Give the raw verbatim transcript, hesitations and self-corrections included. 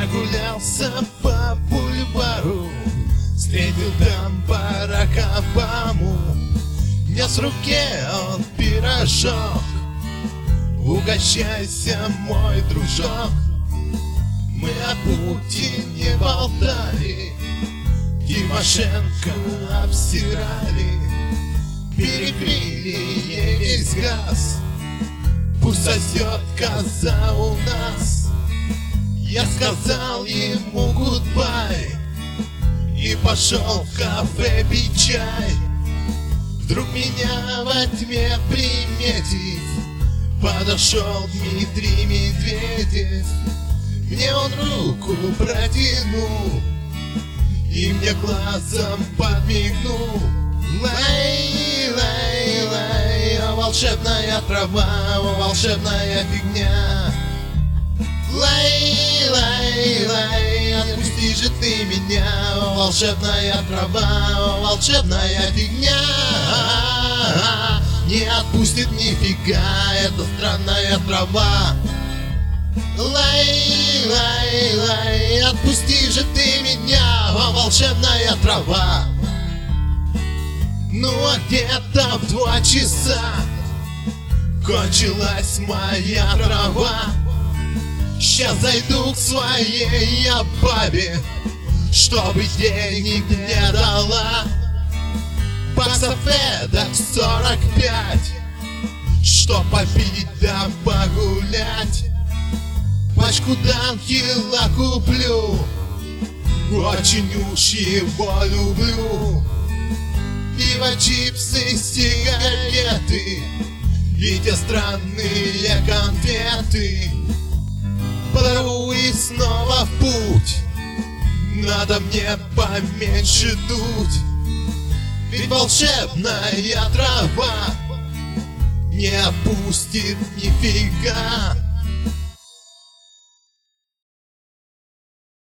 Прогулялся по бульвару, встретил там Барака Обаму. Нес в руке он пирожок. Угощайся, мой дружок. Мы о Путине болтали, Тимошенко обсирали, перекрыли ей весь газ. Пусть сосет коза у нас. Я сказал ему гудбай и пошел в кафе пить чай. Вдруг меня во тьме приметив, подошел Дмитрий Медведев. Мне он руку протянул и мне глазом подмигнул. Лай, лай, лай, о волшебная трава, о волшебная фигня. Лай, лай, лай, отпусти же ты меня, о волшебная трава, о волшебная фигня. Не отпустит нифига эта странная трава. Лай, лай, лай, отпусти же ты меня, о волшебная трава. Ну а где-то в два часа кончилась моя трава. Щас зайду к своей я бабе, чтобы денег не дала. Баксов эдак сорок пять, что попить да погулять. Пачку Данхила куплю, очень уж его люблю. Пиво, чипсы, сигареты и те странные конфеты. Подорву и снова в путь, надо мне поменьше дуть. Ведь волшебная трава не опустит нифига.